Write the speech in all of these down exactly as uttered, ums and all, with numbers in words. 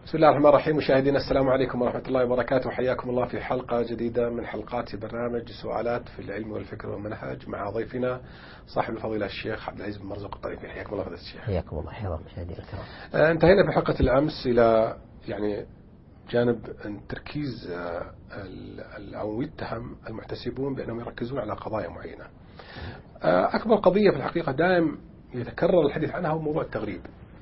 بسم الله الرحمن الرحيم. مشاهدينا السلام عليكم ورحمة الله وبركاته، حياكم الله في حلقة جديدة من حلقات برنامج سؤالات في العلم والفكر والمنهج مع ضيفنا صاحب الفضيلة الشيخ عبد العزيز بن مرزوق الطريفي. حياكم الله فضيلة الشيخ. حياكم الله. حياكم مشاهدينا الكرام. انتهينا في حلقة الأمس إلى يعني جانب تركيز أو يتهم المحتسبون بأنهم يركزون على قضايا معينة. أكبر قضية في الحقيقة دائم يتكرر الحديث عنها هو موضوع التغريب.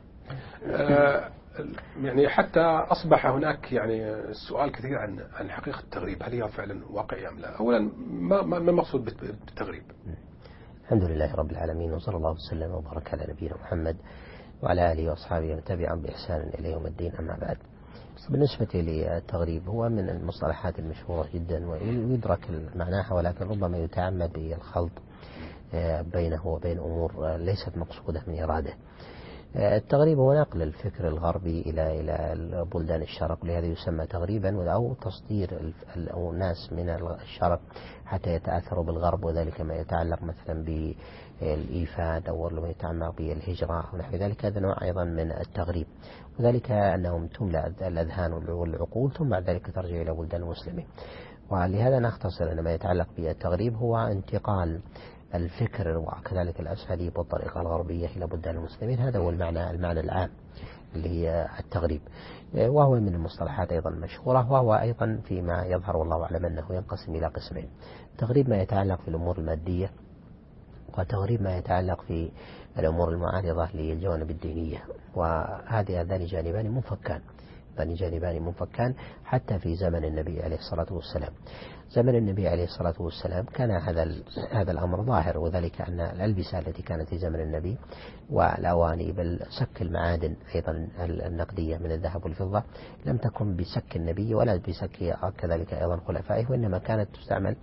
يعني حتى أصبح هناك يعني السؤال كثير عن عن حقيقة التغريب، هل هي فعلا واقعية أم لا؟ أولا ما ما المقصود بالتغريب؟ الحمد لله رب العالمين، وصلى الله وسلم وبارك على نبينا محمد وعلى آله وأصحابه ومن تبعهم بإحسان إلى يوم الدين. أما بعد، بالنسبة للتغريب هو من المصطلحات المشهورة جدا ويدرك معناها، ولكن ربما يتعمد الخلط بينه وبين أمور ليست مقصودة من إراده. التغريب هو نقل الفكر الغربي إلى إلى بلدان الشرق، لهذا يسمى تغريبا، أو تصدير الناس من الشرق حتى يتأثروا بالغرب، وذلك ما يتعلق مثلا بالإيفاد أو ما يتعلق بالهجرة ونحو ذلك. هذا نوع أيضا من التغريب، وذلك أنهم تملأ الأذهان والعقول ثم بعد ذلك ترجع إلى بلدان المسلمين. ولهذا نختصر أن ما يتعلق بالتغريب هو انتقال الفكر وكذلك الأساليب والطريقة الغربية إلى بلدان المسلمين. هذا هو المعنى المعنى العام اللي هي التغريب، وهو من المصطلحات أيضا المشهورة، وهو أيضا فيما يظهر والله أعلم أنه ينقسم إلى قسمين: تغريب ما يتعلق في الأمور المادية، وتغريب ما يتعلق في الأمور المعارضة للجوانب الدينية. وهذه هذان جانبان منفكان هذان جانبان منفكان حتى في زمن النبي عليه الصلاة والسلام. زمن النبي عليه الصلاة والسلام كان هذا هذا الأمر ظاهر، وذلك أن الألبسة التي كانت في زمن النبي والأواني بل سك المعادن أيضا النقدية من الذهب والفضة لم تكن بسك النبي ولا بسك كذلك أيضا خلفائه، وإنما كانت تستعمل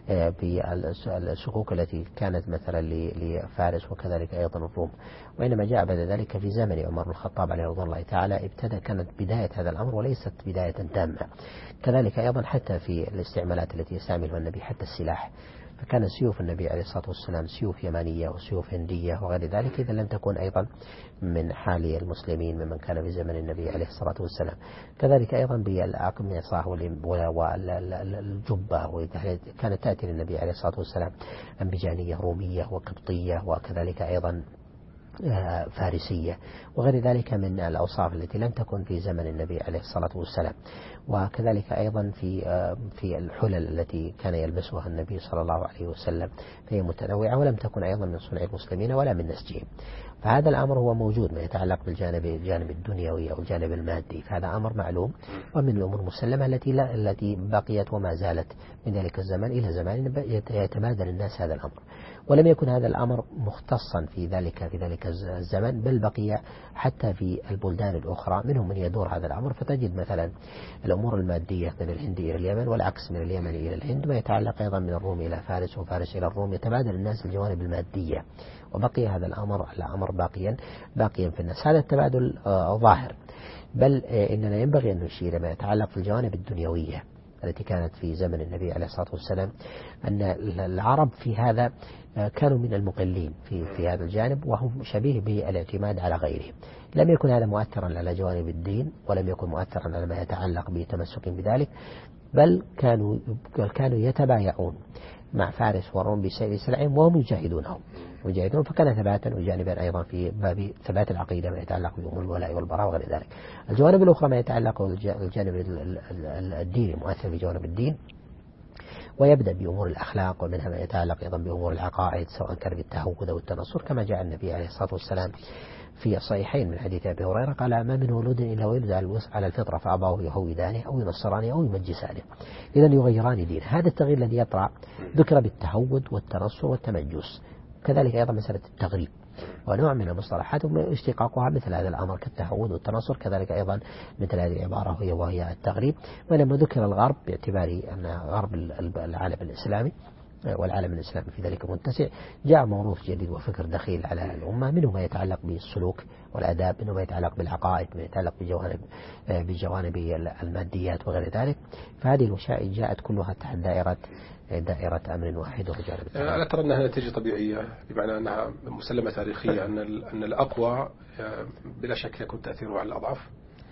بالسكوك التي كانت مثلا لفارس وكذلك أيضا الروم. وإنما جاء بعد ذلك في زمن عمر بن الخطاب عليه رضي الله تعالى ابتدى كانت بداية هذا الأمر وليست بداية تامة. كذلك أيضا حتى في الاستعمالات التي يستعملها النبي، حتى السلاح، فكان سيوف النبي عليه الصلاة والسلام سيوف يمانية وسيوف هندية وغير ذلك، إذا لم تكن أيضا من حال المسلمين ممن كان في زمن النبي عليه الصلاة والسلام. كذلك أيضا بالأقمصة والجبة، كانت تأتي للنبي عليه الصلاة والسلام أنبجانية رومية وقبطية وكذلك أيضا فارسية وغير ذلك من الأوصاف التي لم تكن في زمن النبي عليه الصلاة والسلام. وكذلك أيضا في في الحلل التي كان يلبسها النبي صلى الله عليه وسلم فهي متنوعة ولم تكن أيضا من صنع المسلمين ولا من نسجهم. فهذا الأمر هو موجود ما يتعلق بالجانب الجانب الدنيوي أو الجانب المادي، فهذا أمر معلوم ومن الأمور المسلمة التي لا التي بقيت وما زالت من ذلك الزمان إلى زمان يتبادل الناس هذا الأمر. ولم يكن هذا الأمر مختصا في ذلك في ذلك الزمن، بل بقي حتى في البلدان الأخرى منهم من يدور هذا الأمر. فتجد مثلا الأمور المادية من الهند إلى اليمن، والعكس من اليمن إلى الهند، ما يتعلق أيضا من الروم إلى فارس وفارس إلى الروم، يتبادل الناس الجوانب المادية، وبقي هذا الأمر الأمر باقيا باقيا في الناس. هذا التبادل آه ظاهر، بل آه إننا ينبغي أن نشير ما يتعلق في الجوانب الدنيوية التي كانت في زمن النبي عليه الصلاة والسلام، أن العرب في هذا كانوا من المقلين في في هذا الجانب، وهم شبيه بالاعتماد على غيرهم. لم يكن هذا مؤثرا على جوانب الدين، ولم يكن مؤثرا على ما يتعلق بتمسك بذلك، بل كانوا كانوا يتبايعون مع فارس والروم بسير سلعهم وهم يجاهدونهم يجاهدون فكان ثباتا وجانبا أيضا في باب ثبات العقيدة ما يتعلق بأمور الولاء والبراء وغير ذلك. الجوانب الأخرى ما يتعلق بالجانب الديني، مؤثر في جوانب الدين، ويبدأ بأمور الأخلاق، ومنها ما يتعلق أيضا بأمور العقائد سواء كان بالتهود أو التنصر، كما جاء النبي عليه الصلاة والسلام في الصحيحين من حديث أبي هريرة قال: ما من ولود إلا ويولد على الفطرة فأباه يهودانه أو ينصرانه أو يمجسانه، إذا يغيران دينه. هذا التغيير الذي يطرأ ذكر بالتهود والتنصر والتمجس. كذلك أيضا مسألة التغريب ونوع من المصطلحات واشتقاقها مثل هذا الأمر كالتهود والتنصر، كذلك أيضا مثل هذه العبارة وهي وهي التغريب. ولما ذكر الغرب باعتبار أن غرب العالم الإسلامي والعالم الإسلامي في ذلك متسع، جاء موروث جديد وفكر دخيل على الأمة، منه ما يتعلق بالسلوك والآداب، منه ما يتعلق بالعقائد، ما يتعلق بجوانب بجوانب الماديات وغير ذلك. فهذه المشاهد جاءت كلها تحت دائرة دائرة أمر واحد وجانب. ألا ترى أنها نتيجة طبيعية، بمعنى أنها مسلمة تاريخية أن أن الأقوى بلا شك يكون تأثيره على الأضعف؟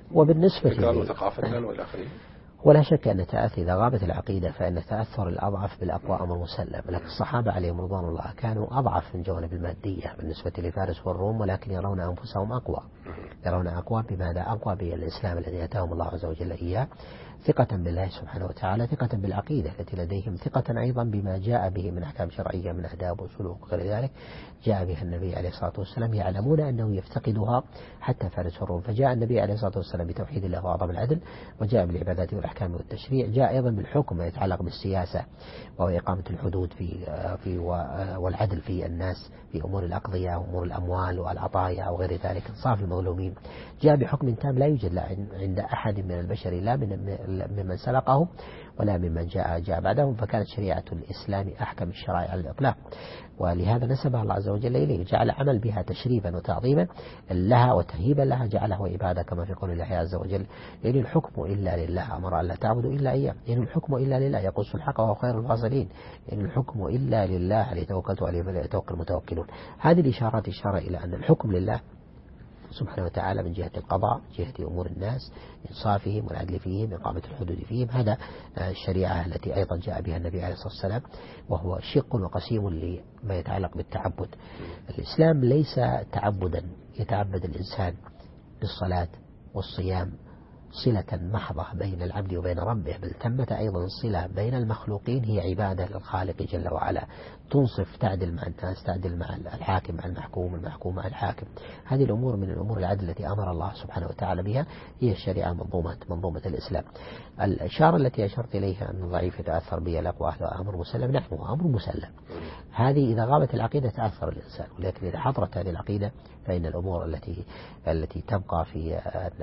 وبالنسبة فكرا وثقافة والى آخره. ولا شك أن تأثي إذا غابت العقيدة فإن تأثر الأضعف بالأقوى أمر مسلم، لكن الصحابة عليهم رضوان الله كانوا أضعف من جوانب المادية بالنسبة لفارس والروم، ولكن يرون أنفسهم أقوى، يرون أقوى بماذا؟ أقوى بالإسلام الذي أتاهم الله عز وجل إياه، ثقة بالله سبحانه وتعالى، ثقة بالعقيدة التي لديهم، ثقة أيضا بما جاء به من أحكام شرعية من آداب وسلوك وغير ذلك جاء بها النبي عليه الصلاة والسلام، يعلمون أنه يفتقدها حتى فارس والروم. فجاء النبي عليه الصلاة والسلام بتوحيد الله وعظم العدل، وجاء بالعبادات والأحكام والتشريع، جاء أيضا بالحكم ما يتعلق بالسياسة وهو إقامة الحدود في في والعدل في الناس في أمور الأقضية وأمور الأموال والعطايا أو غير ذلك، إنصاف المظلومين. جاء بحكم تام لا يوجد عند أحد من البشر لا من ممن سبقه ولا ممن جاء جاء بعدهم، فكانت شريعة الإسلام أحكم الشرائع على الإطلاق، ولهذا نسبها الله عز وجل إليه، جعل عمل بها تشريفا وتعظيما لها وتهيبا لها، جعله عبادة كما في قول الله عز وجل: إن الحكم إلا لله، أمر أن لا تعبدوا إلا إياه، إن الحكم إلا لله، يقص الحق وهو خير الفاصلين، إن الحكم إلا لله، عليه توكلت وعليه فليتوكل المتوكلون. هذه الإشارات إشارة إلى أن الحكم لله سبحانه وتعالى من جهة القضاء، من جهة أمور الناس، إنصافهم والعدل فيهم، إقامة الحدود فيهم. هذا الشريعة التي أيضا جاء بها النبي عليه الصلاة والسلام، وهو شق وقسيم لما يتعلق بالتعبد. الإسلام ليس تعبدا يتعبد الإنسان بالصلاة والصيام صلة محضة بين العبد وبين ربه، بل ثمة أيضا صلة بين المخلوقين، هي عبادة للخالق جل وعلا، تنصف، تعدل مع الناس، تعدل مع الحاكم مع المحكوم، المحكوم مع الحاكم. هذه الأمور من الأمور العدل التي أمر الله سبحانه وتعالى بها، هي الشريعة منظومة منظومة الإسلام. الإشارة التي أشرت إليها أن الضعيف يتأثر به الأقوى، هذا أمر مسلم، نعم هو أمر مسلم. هذه إذا غابت العقيدة تأثر الإنسان، ولكن إذا حضرت هذه العقيدة فإن الأمور التي التي تبقى في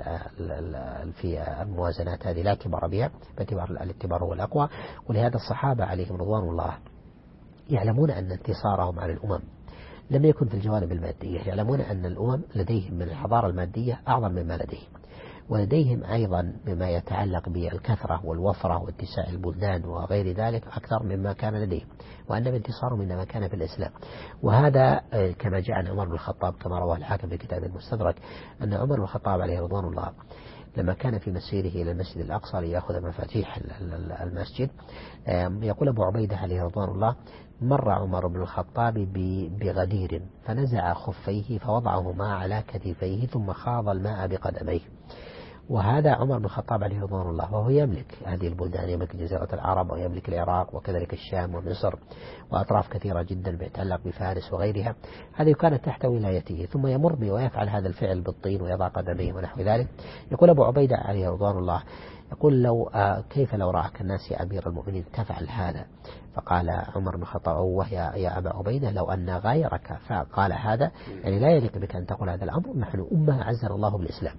في الموازنات هذه لا اعتبار بها، باعتبار الاعتبار هو الأقوى. ولهذا الصحابة عليهم رضوان الله يعلمون أن انتصارهم على الأمم لم يكن في الجوانب المادية، يعلمون أن الأمم لديهم من الحضارة المادية أعظم مما لديهم، ولديهم أيضا بما يتعلق بالكثرة والوفرة واتساع البلدان وغير ذلك أكثر مما كان لديهم، وأنما انتصارهم إنما كان في الإسلام. وهذا كما جاء عن عمر بن الخطاب كما رواه الحاكم في كتاب المستدرك، أن عمر بن الخطاب عليه رضوان الله لما كان في مسيره إلى المسجد الأقصى ليأخذ مفاتيح المسجد، يقول أبو عبيدة عليه رضوان الله: مر عمر بن الخطاب بغدير فنزع خفيه فوضعهما على كتفيه ثم خاض الماء بقدميه. وهذا عمر بن الخطاب عليه رضوان الله وهو يملك هذه البلدان، يملك جزيرة العرب ويملك العراق وكذلك الشام ومصر وأطراف كثيرة جدا يتعلق بفارس وغيرها، هذه كانت تحت ولايته، ثم يمر به ويفعل هذا الفعل بالطين ويضع قدميه ونحو ذلك. يقول أبو عبيدة عليه رضوان الله: يقول لو آه كيف لو رأك الناس يا أمير المؤمنين تفعل هذا؟ فقال عمر بن الخطاب: أوه يا, يا أبا عبيدة لو أن غيرك فقال هذا، يعني لا يليق بك أن تقول هذا الأمر، نحن أمة أعزنا الله بالإسلام،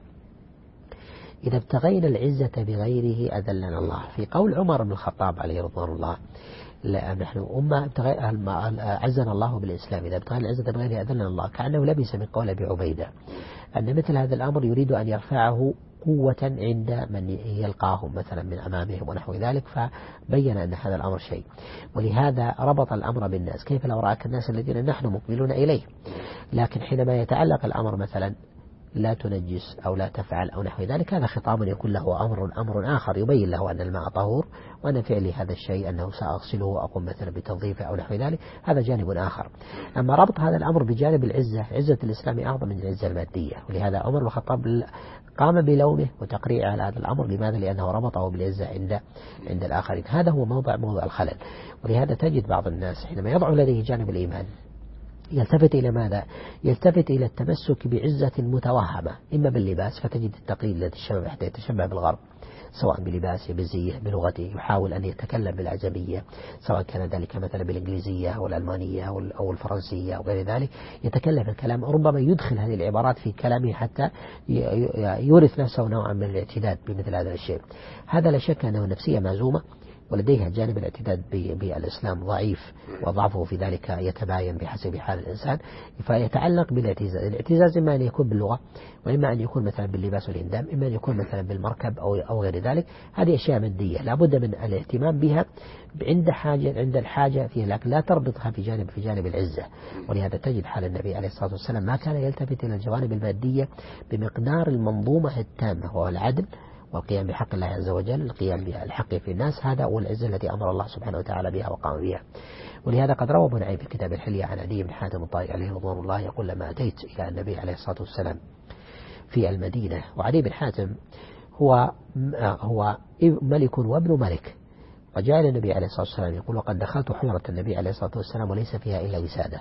إذا ابتغينا العزة بغيره أذلنا الله. في قول عمر بن الخطاب عليه رضوان الله: لا نحن أمة أعزنا الله بالإسلام، إذا ابتغينا العزة بغيره أذلنا الله، كأنه لبس من قول أبي عبيدة أن مثل هذا الأمر يريد أن يرفعه قوة عند من يلقاهم مثلا من أمامهم ونحو ذلك، فبين أن هذا الأمر شيء. ولهذا ربط الأمر بالناس، كيف لو رأك الناس الذين نحن مقبلون إليه، لكن حينما يتعلق الأمر مثلا لا تنجس أو لا تفعل أو نحو ذلك، هذا خطاب يكون له أمر أمر آخر يبين له أن الماء طهور، وأن فعلي هذا الشيء أنه سأغسله وأقوم مثلا بتنظيفه أو نحو ذلك، هذا جانب آخر. أما ربط هذا الأمر بجانب العزة، عزة الإسلام أعظم من العزة المادية، ولهذا عمر بن الخطاب قام بلومه وتقريعه على هذا الأمر. لماذا؟ لأنه ربطه بالعزة عند عند الآخرين. هذا هو موضع موضع الخلل. ولهذا تجد بعض الناس حينما يضع لديه جانب الإيمان يلتفت إلى ماذا؟ يلتفت إلى التمسك بعزة متوهمة، إما باللباس، فتجد التقليد الذي الشباب حتى يتشبه بالغرب، سواء بلباسه بزيه بلغته، يحاول أن يتكلم بالعجمية، سواء كان ذلك مثلا بالإنجليزية أو الألمانية أو الفرنسية أو غير ذلك، يتكلم الكلام، ربما يدخل هذه العبارات في كلامه حتى يورث نفسه نوعا من الاعتداد بمثل هذا الشيء. هذا لا شك أنه نفسية مهزومة ولديها جانب الاعتداد بالإسلام ضعيف، وضعفه في ذلك يتباين بحسب حال الإنسان، فيتعلق بالاعتزاز. الاعتزاز إما أن يكون باللغة، وإما أن يكون مثلا باللباس والإندام، إما أن يكون مثلا بالمركب أو أو غير ذلك. هذه أشياء مادية لا بد من الاهتمام بها عند حاجة عند الحاجة فيها، لكن لا تربطها في جانب في جانب العزة. ولهذا تجد حال النبي عليه الصلاة والسلام ما كان يلتفت إلى الجوانب المادية بمقدار المنظومة التامة، وهو العدل والقيام بحق الله عز وجل، القيام بالحق في الناس، هذا هو العزة التي أمر الله سبحانه وتعالى بها وقام بها. ولهذا قد روى ابن نعيم في كتاب الحلية عن عدي بن حاتم الطائي عليه رضوان الله يقول: لما أتيت إلى النبي عليه الصلاة والسلام في المدينة، وعدي بن حاتم هو هو ملك وابن ملك، وجاء إلى النبي عليه الصلاة والسلام يقول: وقد دخلت حجرة النبي عليه الصلاة والسلام وليس فيها إلا وسادة،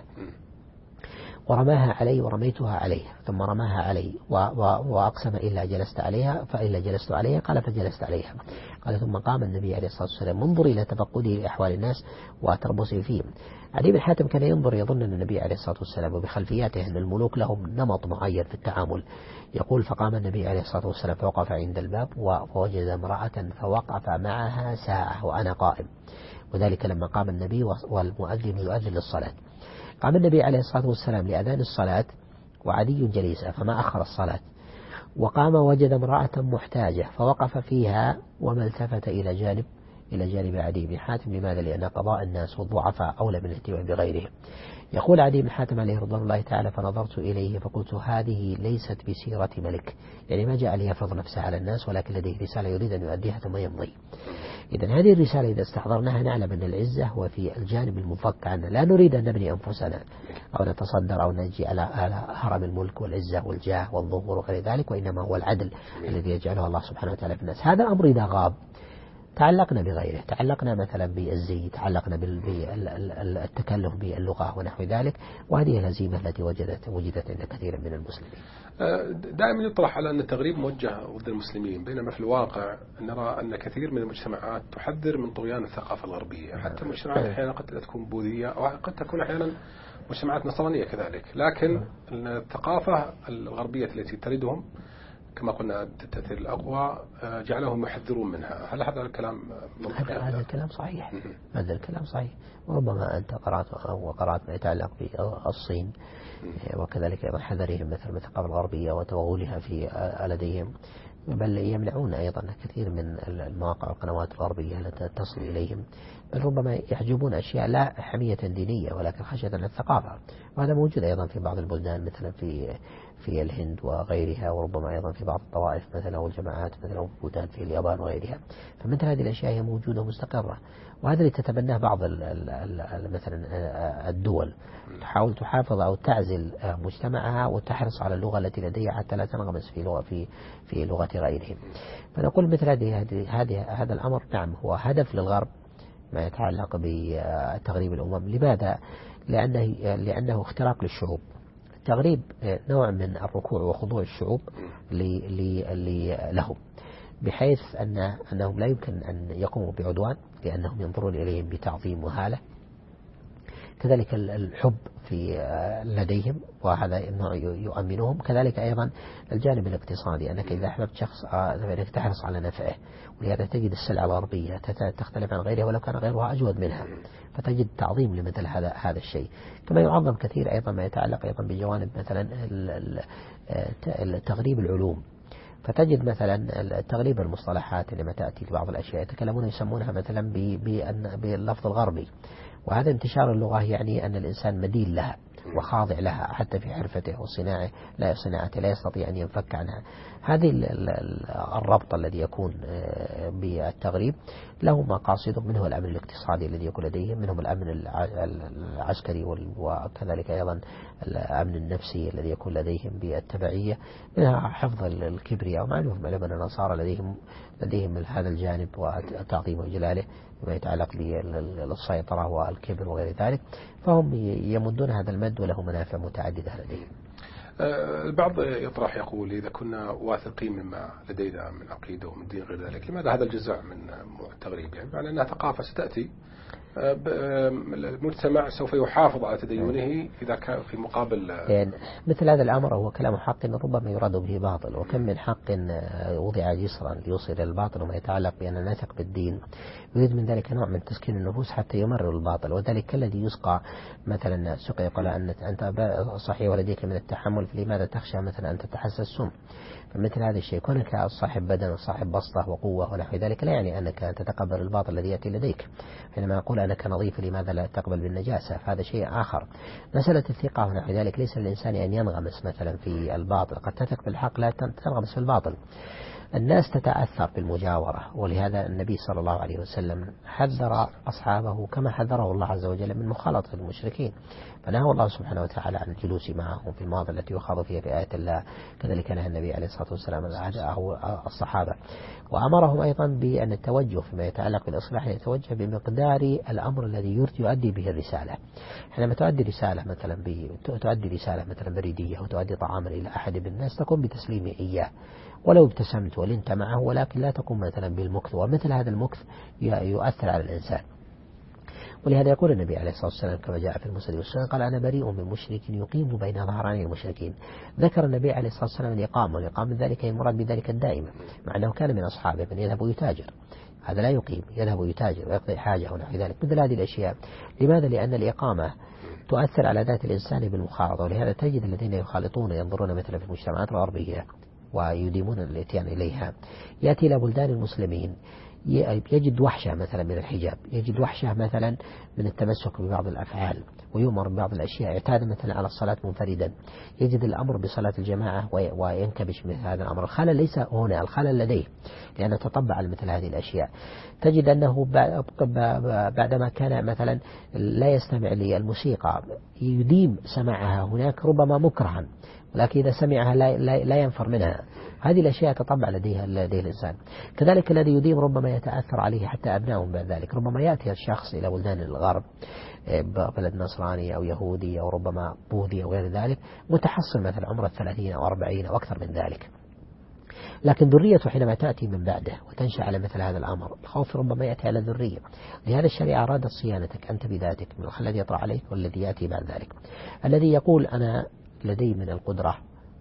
ورماها علي ورميتها عليه، ثم رماها علي وأقسم إلا جلست عليها فإلا جلست عليها، قال فجلست عليها. قال: ثم قام النبي عليه الصلاة والسلام منظر إلى تفقده لأحوال الناس وتربصه فيهم. علي بن حاتم كان ينظر يظن أن النبي عليه الصلاة والسلام وبخلفياته أن الملوك لهم نمط معين في التعامل. يقول: فقام النبي عليه الصلاة والسلام فوقف عند الباب فوجد امرأة فوقف معها ساعة وأنا قائم، وذلك لما قام النبي والمؤذن يؤذن للصلاة. قام النبي عليه الصلاة والسلام لأذان الصلاة وعدي جليسة فما أخر الصلاة، وقام وجد امرأة محتاجة فوقف فيها وما التفت إلى جانب إلى جانب عدي بن حاتم. لماذا؟ لأن قضاء الناس والضعفاء أولى من الاهتمام بغيرهم. يقول عدي بن حاتم عليه رضوان الله تعالى: فنظرت إليه فقلت: هذه ليست بسيرة ملك، يعني ما جاء ليفرض نفسه على الناس، ولكن لديه رسالة يريد أن يؤديها ثم يمضي. إذن هذه الرسالة إذا استحضرناها نعلم أن العزة هو في الجانب المنفك عنا، لا نريد أن نبني أنفسنا أو نتصدر أو نجي على هرم الملك والعزة والجاه والظهور وغير ذلك، وإنما هو العدل الذي يجعله الله سبحانه وتعالى في الناس. هذا الأمر إذا غاب تعلقنا بغيره، تعلقنا مثلا بالزي، تعلقنا بالتكلف باللغة ونحو ذلك، وهذه الهزيمة التي وجدت وجدت عند كثير من المسلمين. دائما يطرح على أن التغريب موجه ضد المسلمين، بينما في الواقع نرى أن كثير من المجتمعات تحذر من طغيان الثقافة الغربية. حتى المجتمعات أحيانا قد تكون بوذية أو قد تكون أحيانا مجتمعات نصرانية كذلك، لكن الثقافة الغربية التي تردهم كما قلنا التأثير الأقوى جعلهم يحذرون منها. هل هذا الكلام هذا, هذا الكلام صحيح؟ هذا الكلام صحيح. وربما أنت قرأت وقرأت ما يتعلق بالصين وكذلك أيضا حذرهم مثل الثقافة الغربية وتوغلها في لديهم، بل يمنعون أيضا كثير من المواقع والقنوات الغربية التي تصل إليهم، بل ربما يحجبون أشياء لا حمية دينية ولكن خشية الثقافة. وهذا موجود أيضا في بعض البلدان مثلا في في الهند وغيرها، وربما أيضا في بعض الطوائف مثلا والجماعات مثلا موجودة في اليابان وغيرها. فمثل هذه الأشياء هي موجودة ومستقرة، وهذا اللي تتبناه بعض ال ال مثلا الدول، تحاول تحافظ أو تعزل مجتمعها وتحرص على اللغة التي لديها حتى لا تنغمس في لغة في في لغة غيرهم. فنقول مثل هذه هذه هذا الأمر نعم هو هدف للغرب ما يتعلق بتغريب الأمم. لماذا؟ لأنه لأنه اختراق للشعوب، تغريب نوع من الركوع وخضوع الشعوب لهم، بحيث أن أنهم لا يمكن أن يقوموا بعدوان لأنهم ينظرون إليهم بتعظيم وهالة. كذلك الحب في لديهم وهذا النوع يؤمنهم. كذلك أيضا الجانب الاقتصادي، أنك إذا أحببت شخص فإنك تحرص على نفعه، ولهذا تجد السلعة الغربية تختلف عن غيرها ولو كان غيرها أجود منها، فتجد تعظيم لمثل هذا هذا الشيء. كما يعظم كثير أيضا ما يتعلق أيضا بجوانب مثلا تغريب العلوم، فتجد مثلا تغريب المصطلحات لما تأتي لبعض الأشياء يتكلمون يسمونها مثلا باللفظ الغربي، وهذا انتشار اللغة يعني أن الإنسان مدين لها وخاضع لها حتى في حرفته وصناعه لا صناعته لا يستطيع أن ينفك عنها. هذه الربط الذي يكون بالتغريب له مقاصد، منه الأمن الاقتصادي الذي يكون لديهم، منهم الأمن العسكري وكذلك أيضا الأمن النفسي الذي يكون لديهم بالتبعية، منها حفظ الكبرياء. ومعلوم علماء النصارى لديهم لديهم هذا الجانب وتعظيم وجلاله ما يتعلق بالسيطرة والكبر وغير ذلك، فهم يمدون هذا المد وله منافع متعددة لديهم. البعض يطرح يقول إذا كنا واثقين مما لدينا من عقيدة ومن دين غير ذلك، لماذا هذا الجزع من التغريب؟ يعني معنى أنها ثقافة ستأتي المجتمع سوف يحافظ على تدينه إذا كان في مقابل يعني مثل هذا الأمر هو كلام حق ربما يراد به باطل، وكم من حق وضع جسرا ليوصل إلى الباطل وما يتعلق بأن نثق بالدين يريد من ذلك نوع من تسكين النفوس حتى يمرر الباطل. وذلك الذي يسقى مثلا سقى يقول أن أنت صحيح ولديك من التحمل فلماذا تخشى مثلا أن تتحسس السم. فمثل هذا الشيء كونك صاحب بدن وصاحب بسطة وقوة ونحو ذلك لا يعني أنك تتقبل الباطل الذي يأتي لديك. حينما أقول أنك نظيف لماذا لا تقبل بالنجاسة فهذا شيء آخر. مسألة الثقة ونحو ذلك ليس للإنسان أن ينغمس مثلا في الباطل، قد تثق بالحق لا تنغمس في الباطل. الناس تتأثر بالمجاورة، ولهذا النبي صلى الله عليه وسلم حذر أصحابه كما حذره الله عز وجل من مخالطة المشركين، فنهى الله سبحانه وتعالى عن الجلوس معهم في المواضع التي يخاض فيها في آيات الله. كذلك نهى النبي عليه الصلاة والسلام عن الصحابة، وأمرهم أيضا بأن التوجه فيما يتعلق بالإصلاح يتوجه بمقدار الأمر الذي يؤدي به الرسالة. حينما تؤدي رسالة مثلا تؤدي رسالة مثلا بريدية أو تؤدي طعاما إلى أحد بالناس تقوم بتسليمه إياه ولو ابتسمت ولنت معه، ولكن لا تقوم مثلا بالمكث، ومثل هذا المكث يؤثر على الإنسان. ولهذا يقول النبي عليه الصلاة والسلام كما جاء في المسند والسنن قال أنا بريء من مشرك يقيم بين ظهراني المشركين. ذكر النبي عليه الصلاة والسلام الإقامة، والإقامة من ذلك المراد بذلك الدائمة، مع أنه كان من أصحابه من يذهب ويتاجر، هذا لا يقيم، يذهب ويتاجر ويقضي حاجة ونحو ذلك مثل هذه الأشياء. لماذا؟ لأن الإقامة تؤثر على ذات الإنسان بالمخالطة، ولهذا تجد الذين يخالطون ينظرون مثلا في المجتمعات الغربية ويديمون الاتيان إليها، يأتي إلى بلدان المسلمين يجد وحشة مثلا من الحجاب، يجد وحشة مثلا من التمسك ببعض الأفعال، ويؤمر ببعض الأشياء، يعتاد مثلا على الصلاة منفردا، يجد الأمر بصلاة الجماعة وينكبش مثل هذا الأمر. الخلل ليس هنا، الخلل لديه لأنه تطبع على مثل هذه الأشياء. تجد أنه بعدما كان مثلا لا يستمع للموسيقى يديم سماعها هناك ربما مكرها، ولكن إذا سمعها لا, لا, لا ينفر منها. هذه الأشياء تطبع لديها لديه الإنسان. كذلك الذي يديم ربما يتأثر عليه حتى أبنائهم بعد ذلك. ربما يأتي الشخص إلى بلدان الغرب بلد نصراني أو يهودي أو ربما بوذي أو غير ذلك متحصل مثلا عمره الثلاثين أو أربعين أو أكثر من ذلك، لكن ذريته حينما تأتي من بعده وتنشأ على مثل هذا الأمر الخوف ربما يأتي على الذرية. لهذا الشريعة أرادت صيانتك أنت بذاتك من الخلل الذي يطرأ عليك والذي يأتي بعد ذلك. الذي يقول أنا لدي من القدرة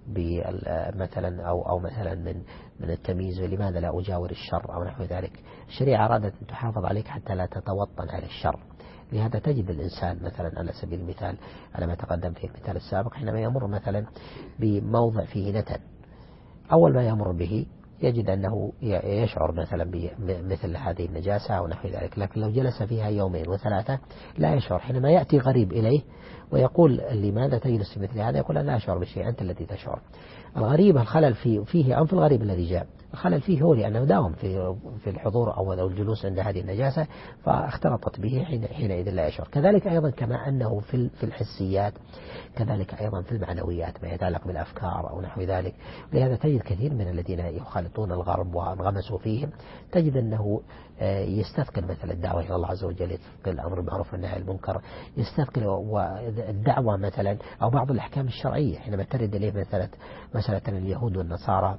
مثلا أو أو مثلا من من التمييز لماذا لا أجاور الشر أو نحو ذلك، الشريعة أرادت أن تحافظ عليك حتى لا تتوطن على الشر. لهذا تجد الإنسان مثلا على سبيل المثال على ما تقدم في المثال السابق حينما يمر مثلا بموضع فيه نتن، أول ما يمر به يجد أنه يشعر مثلا بمثل هذه النجاسة أو نحو ذلك، لكن لو جلس فيها يومين وثلاثة لا يشعر. حينما يأتي غريب إليه ويقول لماذا تجلس في مثل هذا، يقول أنا لا أشعر بشيء، أنت الذي تشعر. الغريب الخلل فيه, فيه أم في الغريب الذي جاء؟ الخلل فيه هو لأنه داوم في في الحضور أو الجلوس عند هذه النجاسة فاختلطت به حينئذ لا يشعر. كذلك أيضا كما أنه في في الحسيات كذلك أيضا في المعنويات ما يتعلق بالأفكار أو نحو ذلك. لهذا تجد كثير من الذين يخالطون الغرب وانغمسوا فيهم تجد أنه يستثقل مثل الدعوة إلى الله عز وجل، يستثقل الأمر بالمعروف والنهي عن المنكر، يستثقل الدعوة مثلا أو بعض الأحكام الشرعية حينما ترد إليه مثلا مسألة اليهود والنصارى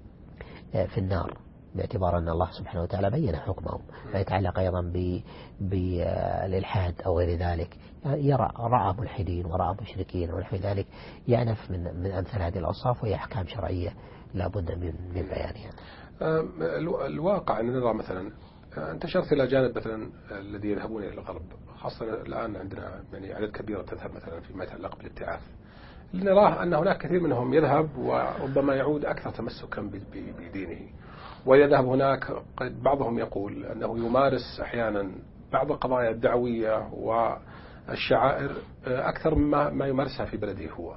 في النار باعتبار أن الله سبحانه وتعالى بين حكمهم، فيتعلق أيضا بالإلحاد أو غير ذلك، يرى رأى ملحدين ورأى مشركين ونحو ذلك، يعنف من من أمثال هذه الأوصاف، وهي أحكام شرعية لا بد من من بيانها. الواقع أن نرى مثلا انتشرت إلى جانب مثلا الذين يذهبون إلى الغرب، خاصة الآن عندنا يعني عدد كبير تذهب مثلا فيما يتعلق بالابتعاث، نراه أن هناك كثير منهم يذهب وربما يعود أكثر تمسكا بدينه، ويذهب هناك بعضهم يقول أنه يمارس أحيانا بعض القضايا الدعوية والشعائر أكثر مما ما يمارسها في بلده هو.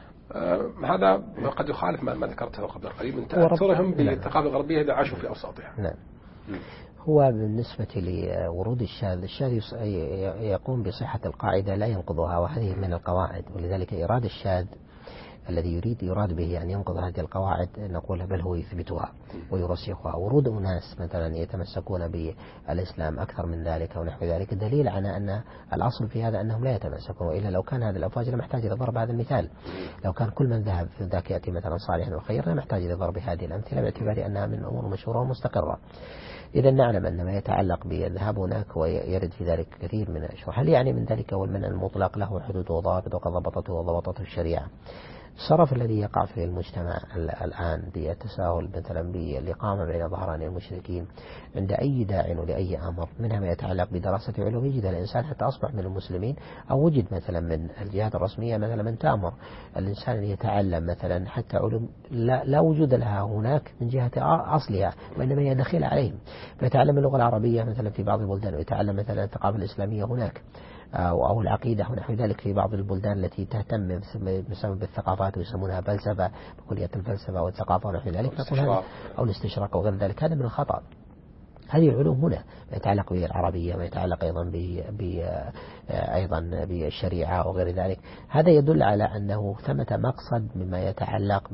هذا قد يخالف ما ذكرته قبل قليل من تأثرهم بالثقافة الغربية إذا عاشوا في أوساطها. نعم. هو بالنسبة لورود الشاذ، الشاذ يقوم بصحة القاعدة لا ينقضها، وهذه من القواعد، ولذلك إيراد الشاذ الذي يريد يراد به أن ينقض هذه القواعد نقول بل هو يثبتها ويرسخها. ورود أناس مثلا يتمسكون بالإسلام أكثر من ذلك ونحو ذلك دليل على أن الأصل في هذا أنهم لا يتمسكون، وإلا لو كان هذه الأفواج لم يحتاج إلى ضرب هذا المثال. لو كان كل من ذهب في ذاك يأتي مثلا صالحا وخيرا لم يحتاج إلى ضرب هذه الأمثلة باعتبار أنها من أمور مشهورة ومستقرة. إذا نعلم أن ما يتعلق بالذهاب هناك ويرد في ذلك كثير من الأشياء. هل يعني من ذلك والمنع المطلق له حدود وضوابط وقد ضبطته وضبطته الشريعة؟ الصرف الذي يقع في المجتمع الآن بالتساهل مثلا بالإقامة بين ظهران المشركين عند أي داع ولأي أمر، منها ما يتعلق بدراسة علوم يجد الإنسان حتى أصبح من المسلمين، أو وجد مثلا من الجهات الرسمية مثلا من تأمر الإنسان أن يتعلم مثلا حتى علوم لا, لا وجود لها هناك من جهة أصلها، وإنما هي دخيلة عليهم، فيتعلم اللغة العربية مثلا في بعض البلدان، ويتعلم مثلا الثقافة الإسلامية هناك أو العقيدة ونحو ذلك في بعض البلدان التي تهتم بسبب الثقافات ويسمونها فلسفة بكلية الفلسفة والثقافة ونحو ذلك، نقول هذا أو الاستشراق وغير ذلك، هذا من الخطأ. هذه العلوم هنا ما يتعلق بالعربية، ما يتعلق أيضا ب أيضا بالشريعة وغير ذلك، هذا يدل على أنه ثمة مقصد مما يتعلق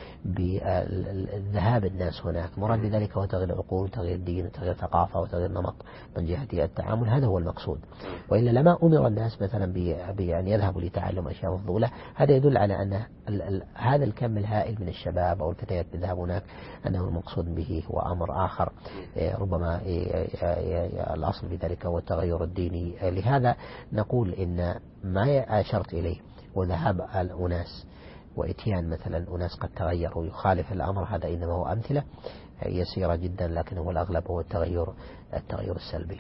بذهاب الناس هناك، مراد بذلك هو تغيير العقول وتغيير الدين وتغيير ثقافة وتغيير نمط من جهة التعامل، هذا هو المقصود. وإلا لما أمر الناس مثلا بأن يذهبوا لتعلم أشياء مفضولة، هذا يدل على أن هذا الكم الهائل من الشباب أو الفتيات بالذهاب هناك أنه المقصود به هو أمر آخر، ربما الأصل في ذلك هو التغير الديني. لهذا نقول إن ما أشرت إليه وذهاب الأناس وإتيان مثلا أناس قد تغيروا يخالف الأمر، هذا إنما هو أمثلة يسيرة جدا، لكن هو الأغلب هو التغير التغير السلبي.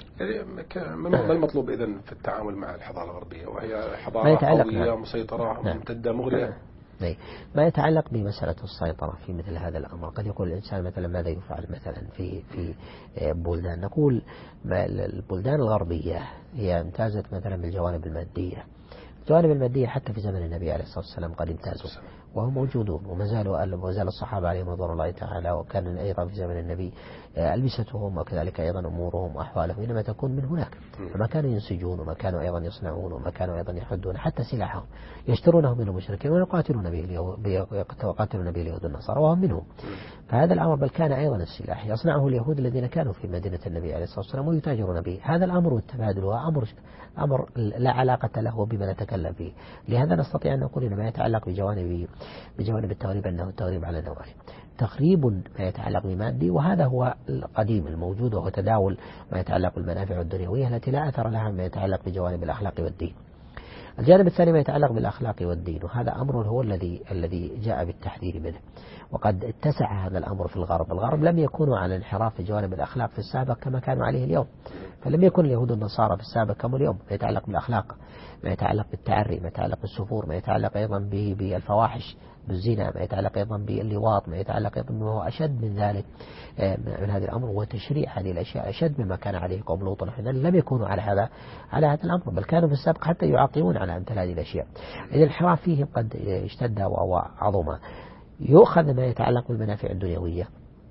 ما المطلوب إذن في التعامل مع الحضارة الغربية وهي حضارة قوية مسيطرة ممتدة مغرية؟ ما يتعلق بمسألة السيطرة في مثل هذا الأمر، قد يقول الإنسان مثلا ماذا يفعل مثلا في في بلدان، نقول البلدان الغربية هي امتازت مثلا بالجوانب المادية. الجوانب المادية حتى في زمن النبي عليه الصلاة والسلام قد امتازوا وهم موجودون، وما زالوا وما زال الصحابة عليهم رضوان الله تعالى، وكان أيضا في زمن النبي ألبستهم وكذلك أيضا أمورهم وأحوالهم إنما تكون من هناك، وما كانوا ينسجون وما كانوا أيضا يصنعون وما كانوا أيضا يحدون، حتى سلاحهم يشترونه من المشركين ويقاتلون به يقاتلون به اليهود والنصارى وهم منهم. فهذا الأمر بل كان أيضا السلاح يصنعه اليهود الذين كانوا في مدينة النبي عليه الصلاة والسلام ويتاجرون به. هذا الأمر والتبادل هو أمر أمر لا علاقة له بما نتكلم فيه. لهذا نستطيع أن نقول إن ما يتعلق بجوانب بجوانب التغريب أنه التغريب على نوعين: تخريب ما يتعلق بمادي، وهذا هو القديم الموجود، وهو تداول ما يتعلق بالمنافع الدنيوية التي لا أثر لها ما يتعلق بجوانب الأخلاق والدين. الجانب الثاني ما يتعلق بالأخلاق والدين، وهذا أمر هو الذي الذي جاء بالتحذير منه، وقد اتسع هذا الأمر في الغرب. الغرب لم يكونوا على انحراف في جوانب الأخلاق في السابق كما كانوا عليه اليوم، فلم يكن اليهود والنصارى في السابق كما اليوم ما يتعلق بالأخلاق، ما يتعلق بالتعري، ما يتعلق بالسفور، ما يتعلق أيضا بالفواحش بالزنا، ما يتعلق أيضا باللواط، ما يتعلق أيضا بما هو أشد من ذلك من هذا الأمر، وتشريع هذه الأشياء أشد مما كان عليه قوم لوط ونحن لم يكونوا على هذا على هذا الأمر، بل كانوا في السابق حتى يعاقبون على أمثال هذه الأشياء. إذا الانحراف فيهم قد اشتد وعظم. يؤخذ ما يتعلق بالمنافع الدنيوية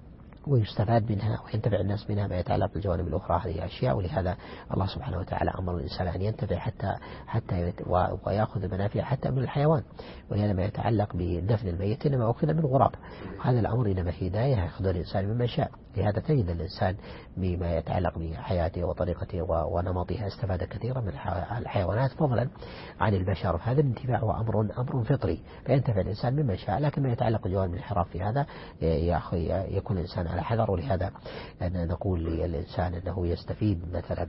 ويستفاد منها وينتفع الناس منها، ما يتعلق بالجوانب الأخرى هذه أشياء، ولهذا الله سبحانه وتعالى أمر الإنسان أن ينتفع حتى حتى ويأخذ المنافع حتى من الحيوان، ولهذا ما يتعلق بدفن الميت إنما أخذ من الغراب، وهذا الأمر إنما هداية يأخذ الإنسان مما شاء. لهذا تجد الإنسان بما يتعلق بحياته وطريقته ونمطها استفاد كثيرا من الحيوانات فضلا عن البشر، فهذا الانتفاع هو أمر أمر فطري فينتفع الإنسان مما شاء. لكن ما يتعلق بجوانب الانحراف في هذا يكون الإنسان على حذر، ولهذا نقول للإنسان أنه يستفيد مثلا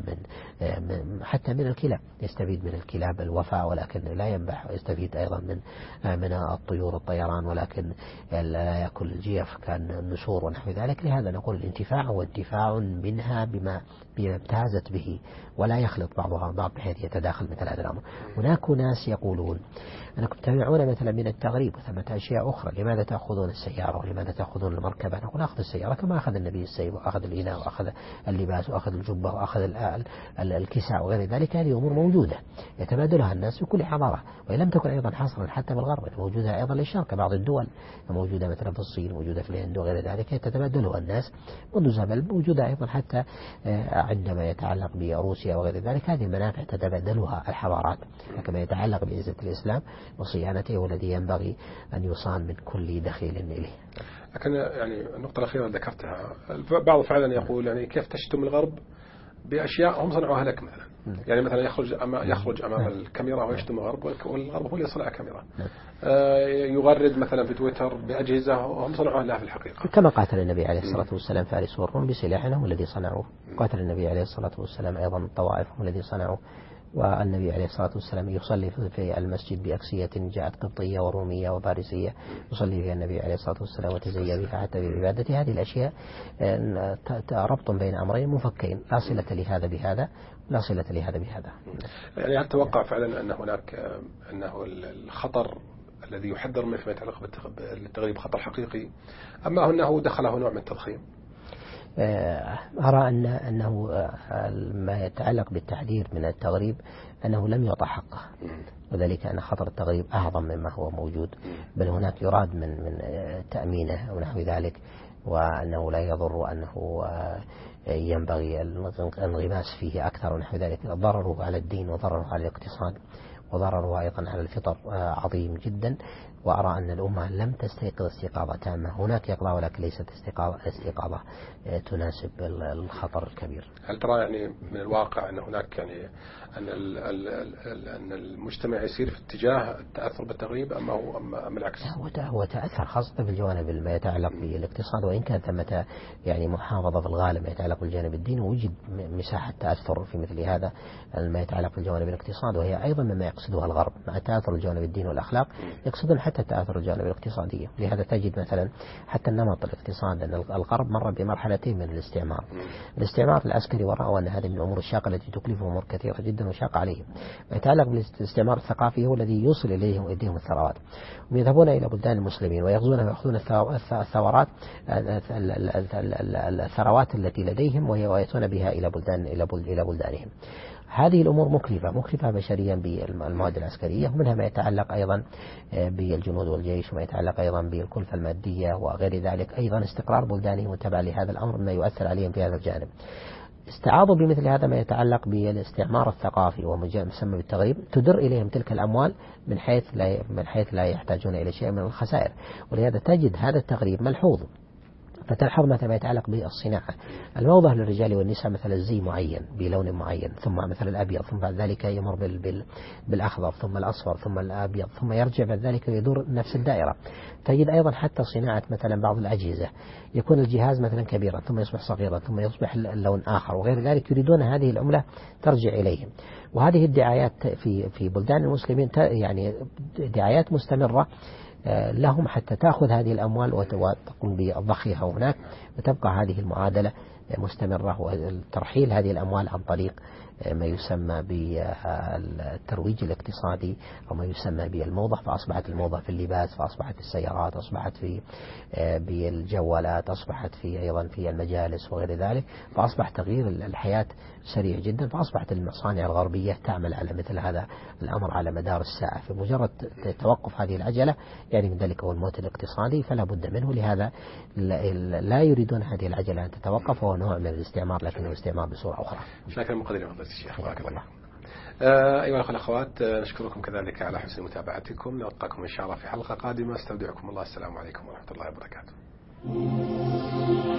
من حتى من الكلاب، يستفيد من الكلاب الوفاء ولكن لا ينبح، ويستفيد أيضا من من الطيور الطيران ولكن لا يأكل الجيف كان النسور ونحو ذلك. لهذا نقول الانتفاع والدفاع منها بما بما امتازت به، ولا يخلط بعضها بعض بحيث يتداخل مثل هذا الأمر. هناك ناس يقولون أنكم تمنعون مثلا من التغريب وثمة أشياء أخرى، لماذا تأخذون السيارة ولماذا تأخذون المركبة؟ نقول أخذ السيارة الصغيرة، كما أخذ النبي السيف وأخذ الإناء وأخذ اللباس وأخذ الجبة وأخذ الكساء وغير ذلك. هذه أمور موجودة يتبادلها الناس في كل حضارة، وإن لم تكن أيضا حصرا حتى بالغرب، موجودة أيضا للشرق. بعض الدول موجودة مثلا في الصين، موجودة في الهند وغير ذلك، يتبادلها الناس منذ زمن، موجودة أيضا حتى عندما يتعلق بروسيا وغير ذلك. هذه المنافع تتبادلها الحضارات. لكن ما يتعلق بعزة الإسلام وصيانته والذي ينبغي أن يصان من كل دخيل إليه. لكن يعني النقطة الأخيرة اللي ذكرتها، بعض فعلا يقول يعني كيف تشتم الغرب بأشياء هم صنعوها لك مثلا. يعني مثلا يخرج أمام يخرج أمام الكاميرا ويشتم الغرب، والغرب هو اللي يصنع كاميرا. يغرد مثلا في تويتر بأجهزة هم صنعوها لها في الحقيقة. كما قاتل النبي عليه الصلاة والسلام فارس والروم بسلاحهم الذي صنعوه. قاتل النبي عليه الصلاة والسلام أيضا الطوائف هم الذي صنعوه. والنبي عليه الصلاة والسلام يصلي في المسجد بأكسية جاءت قبطية ورومية وفارسية، يصلي فيها النبي عليه الصلاة والسلام وتزيى بها حتى بعبادته. هذه الأشياء ربط بين أمرين مفكين، لا صلة لهذا بهذا، لا صلة لهذا بهذا. يعني هل تتوقع فعلا أن هناك أنه الخطر الذي يحذر منه فيما يتعلق بالتغريب خطر حقيقي، أما أنه دخله نوع من التضخيم؟ أرى أن أنه ما يتعلق بالتحذير من التغريب أنه لم يعطى حقه، وذلك أن خطر التغريب أعظم مما هو موجود، بل هناك يراد من من تأمينه أو نحو ذلك، وأنه لا يضر وأنه ينبغي الانغماس فيه أكثر ونحو ذلك. ضرره على الدين وضرره على الاقتصاد وضرره أيضا على الفطر عظيم جدا. وأرى أن الأمة لم تستيقظ استيقاظة تامة. هناك يقظة ولكن ليست استيقاظة, استيقاظة تناسب الخطر الكبير. هل ترى يعني من الواقع أن هناك يعني أن أن المجتمع يسير في اتجاه التأثر بالتغريب أم هو أم العكس؟ هو تأثر خاصة في الجوانب ما يتعلق بالاقتصاد، وإن كان ثمة يعني محافظة في الغالب ما يتعلق بالجانب الديني، ووجد مساحة تأثر في مثل هذا ما يتعلق بالجوانب الاقتصاد، وهي أيضا مما يقصدها الغرب مع تأثر الجانب الديني والأخلاق، يقصدون حتى تأثر الجانب الاقتصادي. لهذا تجد مثلا حتى النمط الاقتصادي أن الغرب مر بمرحلتين من الاستعمار. الاستعمار العسكري ورأوا أن هذه من الأمور الشاقة التي تكلفهم أمور كثيرة جدا وشاقة عليهم. ما يتعلق بالاستعمار الثقافي هو الذي يوصل إليهم إليهم الثروات، ويذهبون إلى بلدان المسلمين ويأخذون ويأخذون الثورات الثروات التي لديهم ويأتون بها إلى بلدان إلى بلدانهم. هذه الأمور مكلفة مكلفة بشريا بالمواد العسكرية، ومنها ما يتعلق أيضا بالجنود والجيش، وما يتعلق أيضا بالكلفة المادية وغير ذلك. أيضا استقرار بلدانهم وتبع لهذا الأمر ما يؤثر عليهم في هذا الجانب. استعاضوا بمثل هذا ما يتعلق بالاستعمار الثقافي ومسمى بالتغريب، تدر إليهم تلك الأموال من حيث لا من حيث لا يحتاجون إلى شيء من الخسائر. ولهذا تجد هذا التغريب ملحوظ. فتلحظ مثلا ما يتعلق بالصناعة، الموضة للرجال والنساء مثلا الزي معين بلون معين، ثم مثلا الأبيض، ثم بعد ذلك يمر بال بال بالأخضر، ثم الأصفر، ثم الأبيض، ثم يرجع بعد ذلك ويدور نفس الدائرة. تجد أيضا حتى صناعة مثلا بعض الأجهزة يكون الجهاز مثلا كبيرا ثم يصبح صغيرا ثم يصبح اللون آخر وغير ذلك، يريدون هذه العملة ترجع إليهم. وهذه الدعايات في في بلدان المسلمين يعني دعايات مستمرة لهم حتى تأخذ هذه الأموال وتقوم بضخها هناك، وتبقى هذه المعادلة مستمرة، وترحيل هذه الأموال عن طريق ما يسمى بالترويج الاقتصادي أو ما يسمى بالموضة. فأصبحت الموضة في اللباس، فأصبحت في السيارات، أصبحت في بالجوالات، أصبحت في أيضا في المجالس وغير ذلك. فأصبح تغيير الحياة سريع جدا، فأصبحت المصانع الغربية تعمل على مثل هذا الأمر على مدار الساعة. في مجرد توقف هذه العجلة يعني من ذلك هو الموت الاقتصادي، فلا بد منه. لهذا لا يريدون هذه العجلة أن تتوقف، وهو نوع من الاستعمار لكنه استعمار بصورة أخرى. شكرا مقدرين فضيلة الشيخ. بارك الله. أيها الأخوة والأخوات، نشكركم كذلك على حسن متابعتكم. نلقاكم إن شاء الله في حلقة قادمة. استودعكم الله. السلام عليكم ورحمة الله وبركاته.